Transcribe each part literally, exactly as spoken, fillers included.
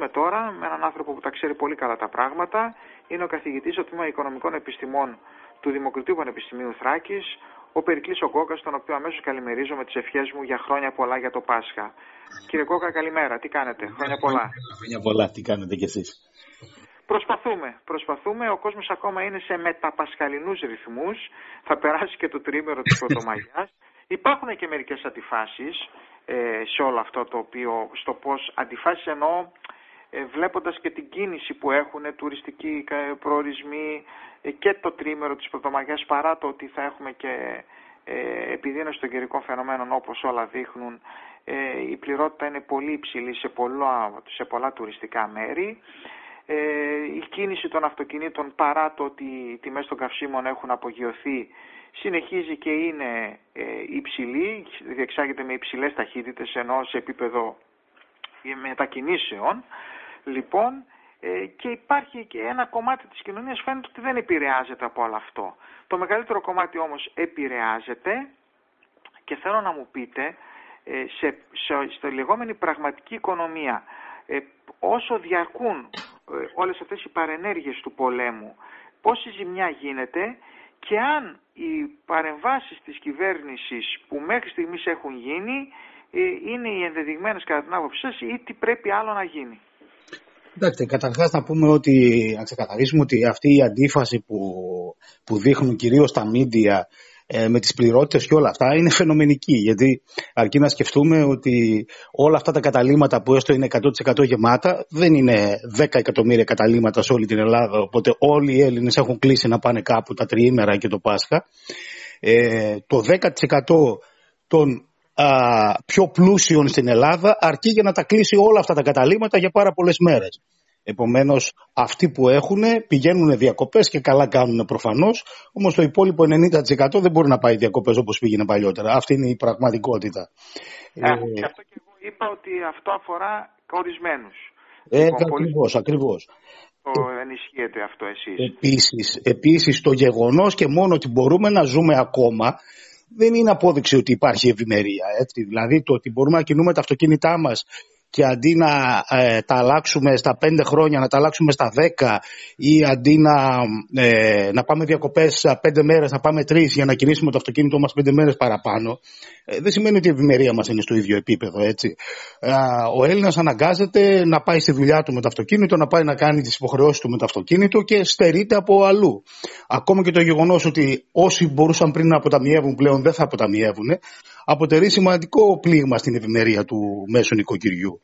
μιλήσουμε τώρα με έναν άνθρωπο που τα ξέρει πολύ καλά τα πράγματα. Είναι ο καθηγητής στο Τμήμα Οικονομικών Επιστημών του Δημοκρατίου Πανεπιστημίου Θράκης, ο Περικλής ο Κόκας, τον οποίο αμέσως καλημερίζω με τις ευχές μου για χρόνια πολλά για το Πάσχα. Κύριε Κόκα, καλημέρα. Τι κάνετε? Χρόνια πολλά. Χρόνια πολλά. Τι κάνετε κι εσείς? Προσπαθούμε, προσπαθούμε. Ο κόσμος ακόμα είναι σε μεταπασχαλινούς ρυθμούς. Θα περάσει και το τρίμερο της Πρωτομαγιάς. Υπάρχουν και μερικές αντιφάσεις ε, σε όλο αυτό το οποίο, στο πώς αντιφάσεις εννοώ, ε, βλέποντας και την κίνηση που έχουν τουριστικοί προορισμοί ε, και το τρίμερο της Πρωτομαγιάς, παρά το ότι θα έχουμε και ε, επιδείνωση των καιρικών φαινομένων όπως όλα δείχνουν. Ε, η πληρότητα είναι πολύ υψηλή σε πολλά, σε πολλά τουριστικά μέρη. Ε, η κίνηση των αυτοκινήτων, παρά το ότι οι τιμές των καυσίμων έχουν απογειωθεί, συνεχίζει και είναι ε, υψηλή, διεξάγεται με υψηλές ταχύτητες, ενώ σε επίπεδο μετακινήσεων. Λοιπόν, ε, και υπάρχει και ένα κομμάτι της κοινωνίας φαίνεται ότι δεν επηρεάζεται από όλο αυτό. Το μεγαλύτερο κομμάτι όμως επηρεάζεται, και θέλω να μου πείτε, ε, σε, σε, στη λεγόμενη πραγματική οικονομία, ε, όσο διαρκούν ε, όλες αυτές οι παρενέργειες του πολέμου, πόση ζημιά γίνεται, και αν οι παρεμβάσεις της κυβέρνησης που μέχρι στιγμής έχουν γίνει ε, είναι οι ενδεδειγμένες κατά την άποψή σας, ή τι πρέπει άλλο να γίνει? Εντάξει, καταρχάς να πούμε ότι, να ξεκαθαρίσουμε ότι αυτή η αντίφαση που, που δείχνουν κυρίως τα μίντια ε, με τις πληρότητες και όλα αυτά είναι φαινομενική, γιατί αρκεί να σκεφτούμε ότι όλα αυτά τα καταλύματα που έστω είναι εκατό τοις εκατό γεμάτα δεν είναι δέκα εκατομμύρια καταλύματα σε όλη την Ελλάδα, οπότε όλοι οι Έλληνες έχουν κλείσει να πάνε κάπου τα τριήμερα και το Πάσχα. Ε, το δέκα τοις εκατό των α, πιο πλούσιων στην Ελλάδα αρκεί για να τα κλείσει όλα αυτά τα καταλύματα για πάρα πολλές μέρες. Επομένως, αυτοί που έχουν πηγαίνουν διακοπές και καλά κάνουν προφανώς, όμως το υπόλοιπο ενενήντα τοις εκατό δεν μπορεί να πάει διακοπές όπως πήγαινε παλιότερα. Αυτή είναι η πραγματικότητα. Ε, ε, και αυτό και εγώ είπα ότι αυτό αφορά ορισμένους. Ε, λοιπόν, ακριβώς, πολύ... ακριβώς. Το ενισχύετε αυτό εσείς. Επίσης, επίσης, το γεγονός και μόνο ότι μπορούμε να ζούμε ακόμα δεν είναι απόδειξη ότι υπάρχει ευημερία. Έτσι. Δηλαδή, το ότι μπορούμε να κινούμε τα αυτοκίνητά μας και αντί να ε, τα αλλάξουμε στα πέντε χρόνια, να τα αλλάξουμε στα δέκα, ή αντί να, ε, να πάμε διακοπές πέντε μέρες, να πάμε τρεις για να κινήσουμε το αυτοκίνητό μας πέντε μέρες παραπάνω, ε, δεν σημαίνει ότι η ευημερία μας είναι στο ίδιο επίπεδο. Έτσι. Ε, ο Έλληνας αναγκάζεται να πάει στη δουλειά του με το αυτοκίνητο, να πάει να κάνει τις υποχρεώσεις του με το αυτοκίνητο και στερείται από αλλού. Ακόμα και το γεγονός ότι όσοι μπορούσαν πριν να αποταμιεύουν πλέον δεν θα αποταμιεύουν, αποτελεί σημαντικό πλήγμα στην ευημερία του μέσου νοικοκυριού.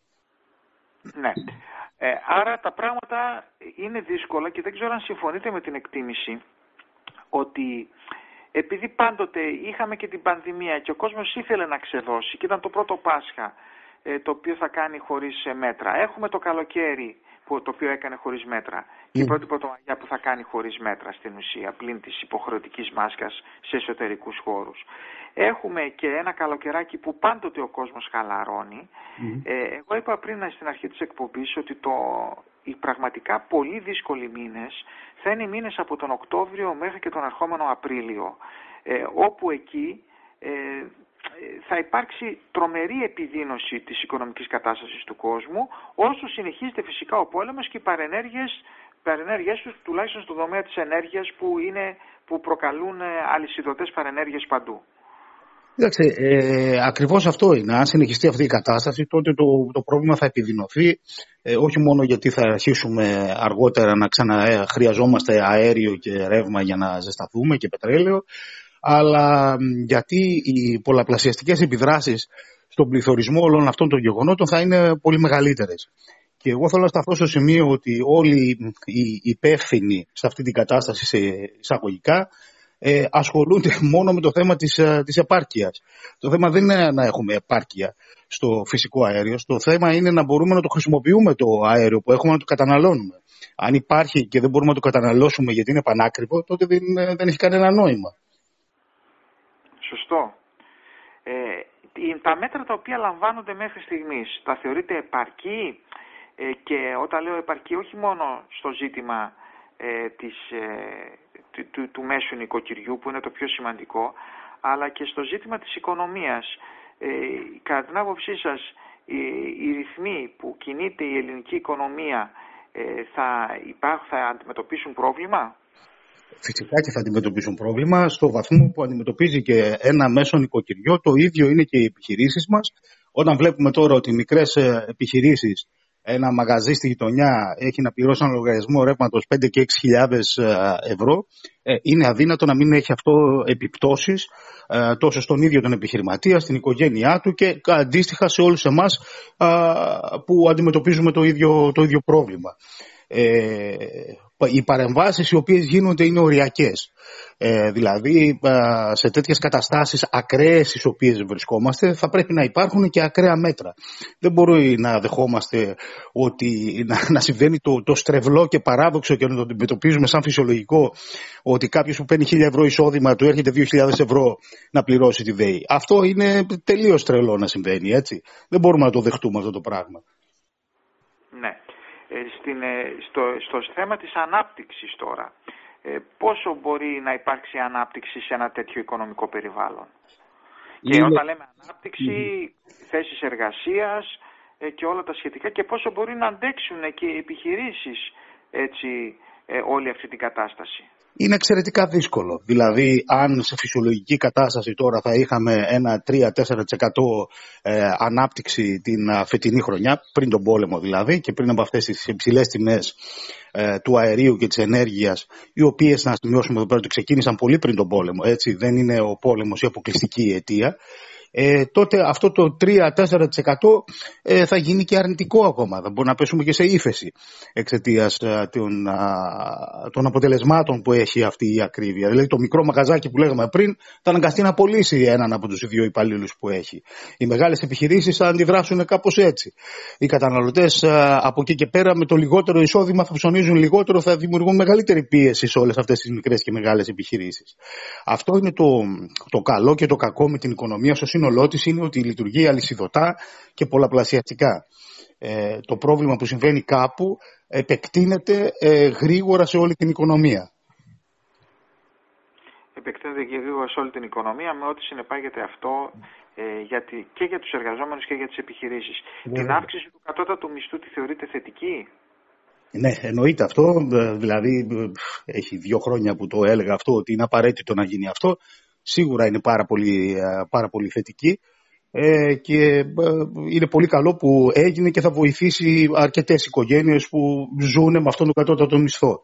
Ναι. Ε, άρα τα πράγματα είναι δύσκολα και δεν ξέρω αν συμφωνείτε με την εκτίμηση ότι επειδή πάντοτε είχαμε και την πανδημία και ο κόσμος ήθελε να ξεδώσει και ήταν το πρώτο Πάσχα ε, το οποίο θα κάνει χωρίς μέτρα. Έχουμε το καλοκαίρι που, το οποίο έκανε χωρίς μέτρα. Mm. Και η πρώτη Πρωτομαγιά που θα κάνει χωρίς μέτρα στην ουσία, πλην της υποχρεωτικής μάσκας σε εσωτερικούς χώρους. Έχουμε και ένα καλοκαιράκι που πάντοτε ο κόσμος χαλαρώνει. Mm. Ε, εγώ είπα πριν στην αρχή της εκπομπής ότι το, οι πραγματικά πολύ δύσκολοι μήνες θα είναι οι μήνες από τον Οκτώβριο μέχρι και τον ερχόμενο Απρίλιο, ε, όπου εκεί ε, θα υπάρξει τρομερή επιδείνωση της οικονομικής κατάστασης του κόσμου, όσο συνεχίζεται φυσικά ο πόλεμος και οι παρενέργειες, παρενέργειες τους, τουλάχιστον στον τομέα της ενέργειας, που, είναι, που προκαλούν αλυσιδωτές παρενέργειες παντού. Κοιτάξτε, ε, ακριβώς αυτό είναι. Αν συνεχιστεί αυτή η κατάσταση, τότε το, το πρόβλημα θα επιδεινωθεί, ε, όχι μόνο γιατί θα αρχίσουμε αργότερα να ξαναχρειαζόμαστε αέριο και ρεύμα για να ζεσταθούμε και πετρέλαιο, αλλά γιατί οι πολλαπλασιαστικές επιδράσεις στον πληθωρισμό όλων αυτών των γεγονότων θα είναι πολύ μεγαλύτερες. Και εγώ θέλω να σταθώ στο σημείο ότι όλοι οι υπεύθυνοι σε αυτή την κατάσταση, σε εισαγωγικά, ε, ασχολούνται μόνο με το θέμα της, της επάρκειας. Το θέμα δεν είναι να έχουμε επάρκεια στο φυσικό αέριο. Το θέμα είναι να μπορούμε να το χρησιμοποιούμε το αέριο που έχουμε, να το καταναλώνουμε. Αν υπάρχει και δεν μπορούμε να το καταναλώσουμε γιατί είναι πανάκριβο, τότε δεν, δεν έχει κανένα νόημα. Σωστό. Ε, τα μέτρα τα οποία λαμβάνονται μέχρι στιγμής, τα θεωρείτε επαρκή? Ε, και όταν λέω επαρκή, όχι μόνο στο ζήτημα ε, της, ε, του, του, του μέσου νοικοκυριού που είναι το πιο σημαντικό, αλλά και στο ζήτημα της οικονομίας. Ε, κατά την άποψή σας, οι, οι ρυθμοί που κινείται η ελληνική οικονομία ε, θα, υπάρχουν, θα αντιμετωπίσουν πρόβλημα? Φυσικά και θα αντιμετωπίσουν πρόβλημα στο βαθμό που αντιμετωπίζει και ένα μέσο νοικοκυριό. Το ίδιο είναι και οι επιχειρήσεις μας. Όταν βλέπουμε τώρα ότι οι μικρές επιχειρήσεις, ένα μαγαζί στη γειτονιά έχει να πληρώσει ένα λογαριασμό ρεύματος πέντε και έξι χιλιάδες ευρώ, είναι αδύνατο να μην έχει αυτό επιπτώσεις τόσο στον ίδιο τον επιχειρηματία, στην οικογένειά του και αντίστοιχα σε όλους εμάς που αντιμετωπίζουμε το ίδιο, το ίδιο πρόβλημα. Ε, οι παρεμβάσεις οι οποίες γίνονται είναι οριακές. Ε, δηλαδή σε τέτοιες καταστάσεις ακραίες στις οποίες βρισκόμαστε θα πρέπει να υπάρχουν και ακραία μέτρα. Δεν μπορεί να δεχόμαστε ότι να, να συμβαίνει το, το στρεβλό και παράδοξο και να το αντιμετωπίζουμε σαν φυσιολογικό ότι κάποιος που παίρνει χίλια ευρώ εισόδημα του έρχεται δύο χιλιάδες ευρώ να πληρώσει τη ΔΕΗ. Αυτό είναι τελείως τρελό να συμβαίνει, έτσι. Δεν μπορούμε να το δεχτούμε αυτό το πράγμα. Ναι. Στην, στο, στο θέμα της ανάπτυξης τώρα, πόσο μπορεί να υπάρξει ανάπτυξη σε ένα τέτοιο οικονομικό περιβάλλον? Είναι... Και όταν λέμε ανάπτυξη, mm-hmm. θέσεις εργασίας και όλα τα σχετικά, και πόσο μπορεί να αντέξουν και οι επιχειρήσεις έτσι, όλη αυτή την κατάσταση? Είναι εξαιρετικά δύσκολο. Δηλαδή, αν σε φυσιολογική κατάσταση τώρα θα είχαμε ένα τρία με τέσσερα τοις εκατό ε, ανάπτυξη την φετινή χρονιά, πριν τον πόλεμο δηλαδή, και πριν από αυτές τις υψηλές τιμές ε, του αερίου και της ενέργειας, οι οποίες, να σημειώσουμε εδώ πέρα, ότι ξεκίνησαν πολύ πριν τον πόλεμο, έτσι, δεν είναι ο πόλεμος η αποκλειστική αιτία. Ε, τότε αυτό το τρία με τέσσερα τοις εκατό ε, θα γίνει και αρνητικό ακόμα. Θα μπορεί να πέσουμε και σε ύφεση εξαιτίας ε, των, α, των αποτελεσμάτων που έχει αυτή η ακρίβεια. Δηλαδή το μικρό μαγαζάκι που λέγαμε πριν θα αναγκαστεί να πωλήσει έναν από τους δύο υπαλλήλους που έχει. Οι μεγάλες επιχειρήσεις θα αντιδράσουν κάπως έτσι. Οι καταναλωτές ε, από εκεί και πέρα με το λιγότερο εισόδημα θα ψωνίζουν λιγότερο, θα δημιουργούν μεγαλύτερη πίεση σε όλες αυτές τις μικρές και μεγάλες επιχειρήσεις. Αυτό είναι το, το καλό και το κακό με την οικονομία στο σύνολό της, είναι ότι λειτουργεί αλυσιδωτά και πολλαπλασιαστικά. Ε, το πρόβλημα που συμβαίνει κάπου επεκτείνεται ε, γρήγορα σε όλη την οικονομία. Επεκτείνεται και γρήγορα σε όλη την οικονομία με ό,τι συνεπάγεται αυτό ε, για τη, και για τους εργαζόμενους και για τις επιχειρήσεις. Yeah. Την αύξηση του κατώτατου μισθού τη θεωρείτε θετική? Ναι, εννοείται αυτό. Δηλαδή έχει δύο χρόνια που το έλεγα αυτό, ότι είναι απαραίτητο να γίνει αυτό. Σίγουρα είναι πάρα πολύ, πάρα πολύ θετική ε, και ε, είναι πολύ καλό που έγινε και θα βοηθήσει αρκετές οικογένειες που ζουν με αυτόν τον κατώτατο μισθό.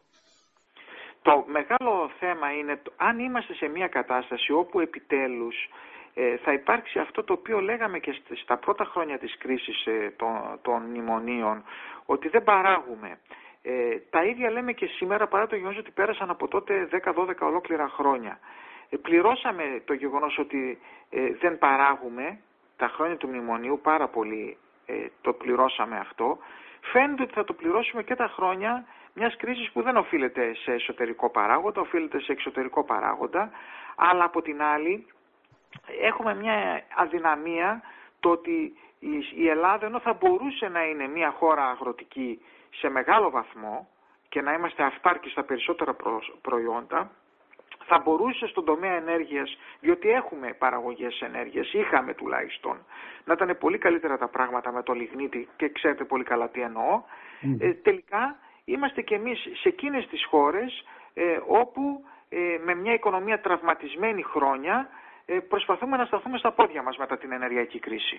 Το μεγάλο θέμα είναι αν είμαστε σε μια κατάσταση όπου επιτέλους ε, θα υπάρξει αυτό το οποίο λέγαμε και στα πρώτα χρόνια της κρίσης ε, των, των μνημονίων, ότι δεν παράγουμε. Ε, τα ίδια λέμε και σήμερα, παρά το γεγονός ότι πέρασαν από τότε δέκα δώδεκα ολόκληρα χρόνια. Ε, πληρώσαμε το γεγονός ότι ε, δεν παράγουμε τα χρόνια του μνημονίου, πάρα πολύ ε, το πληρώσαμε αυτό. Φαίνεται ότι θα το πληρώσουμε και τα χρόνια μιας κρίσης που δεν οφείλεται σε εσωτερικό παράγοντα, οφείλεται σε εξωτερικό παράγοντα, αλλά από την άλλη έχουμε μια αδυναμία το ότι η Ελλάδα, ενώ θα μπορούσε να είναι μια χώρα αγροτική σε μεγάλο βαθμό και να είμαστε αυτάρκοι στα περισσότερα προϊόντα, θα μπορούσε στον τομέα ενέργειας, διότι έχουμε παραγωγές ενέργειας, είχαμε τουλάχιστον, να ήταν πολύ καλύτερα τα πράγματα με το λιγνίτη και ξέρετε πολύ καλά τι εννοώ. Mm. Ε, τελικά είμαστε κι εμείς σε εκείνες τις χώρες ε, όπου ε, με μια οικονομία τραυματισμένη χρόνια ε, προσπαθούμε να σταθούμε στα πόδια μας μετά την ενεργειακή κρίση.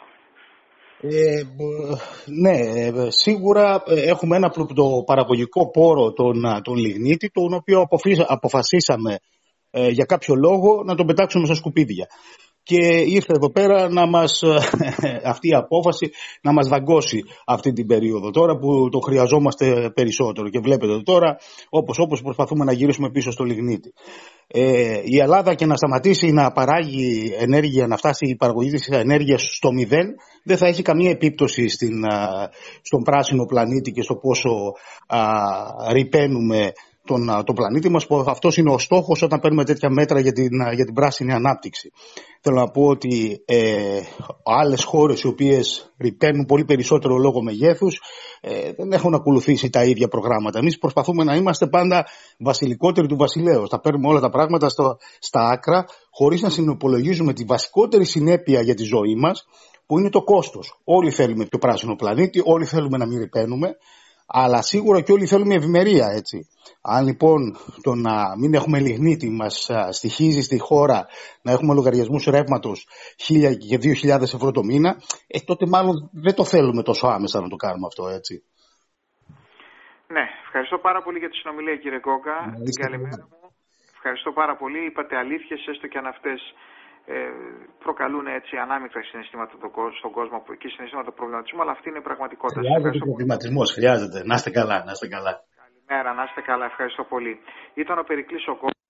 Ε, ναι, σίγουρα έχουμε ένα το παραγωγικό πόρο, τον, τον λιγνίτη, τον οποίο αποφασίσαμε ε, για κάποιο λόγο να τον πετάξουμε στα σκουπίδια. Και ήρθε εδώ πέρα να μας, αυτή η απόφαση να μας δαγκώσει αυτή την περίοδο τώρα που το χρειαζόμαστε περισσότερο. Και βλέπετε τώρα όπως, όπως προσπαθούμε να γυρίσουμε πίσω στο λιγνίτη. Ε, η Ελλάδα και να σταματήσει να παράγει ενέργεια, να φτάσει η παραγωγή της ενέργειας στο μηδέν, δεν θα έχει καμία επίπτωση στην, στον πράσινο πλανήτη και στο πόσο α, ρυπαίνουμε τον, τον πλανήτη μας, που αυτός είναι ο στόχος όταν παίρνουμε τέτοια μέτρα για την, για την πράσινη ανάπτυξη. Θέλω να πω ότι ε, άλλες χώρες οι οποίες ρυπαίνουν πολύ περισσότερο λόγω μεγέθους ε, δεν έχουν ακολουθήσει τα ίδια προγράμματα. Εμείς προσπαθούμε να είμαστε πάντα βασιλικότεροι του βασιλέως. Θα παίρνουμε όλα τα πράγματα στο, στα άκρα, χωρίς να συνυπολογίζουμε τη βασικότερη συνέπεια για τη ζωή μας, που είναι το κόστος. Όλοι θέλουμε πιο πράσινο πλανήτη, όλοι θέλουμε να μην ρηπαίνουμε, αλλά σίγουρα και όλοι θέλουμε ευημερία, έτσι. Αν λοιπόν το να μην έχουμε λιγνίτη μας στοιχίζει στη χώρα να έχουμε λογαριασμούς ρεύματος χίλια και δύο χιλιάδες ευρώ το μήνα, ε, τότε μάλλον δεν το θέλουμε τόσο άμεσα να το κάνουμε αυτό, έτσι. Ναι, ευχαριστώ πάρα πολύ για τη συνομιλία, κύριε Γκόγκα. Την καλημέρα μου. Ευχαριστώ πάρα πολύ. Είπατε αλήθειες, έστω και αν αυτές ε, προκαλούν έτσι ανάμεικτα συναισθήματα στον κόσμο και συναισθήματα προβληματισμού, αλλά αυτή είναι η πραγματικότητα. Χρειάζεται προβληματισμός, χρειάζεται. Να είστε καλά, να είστε καλά. Καλημέρα, να είστε καλά. Ευχαριστώ πολύ. Ήταν ο Περικλής ο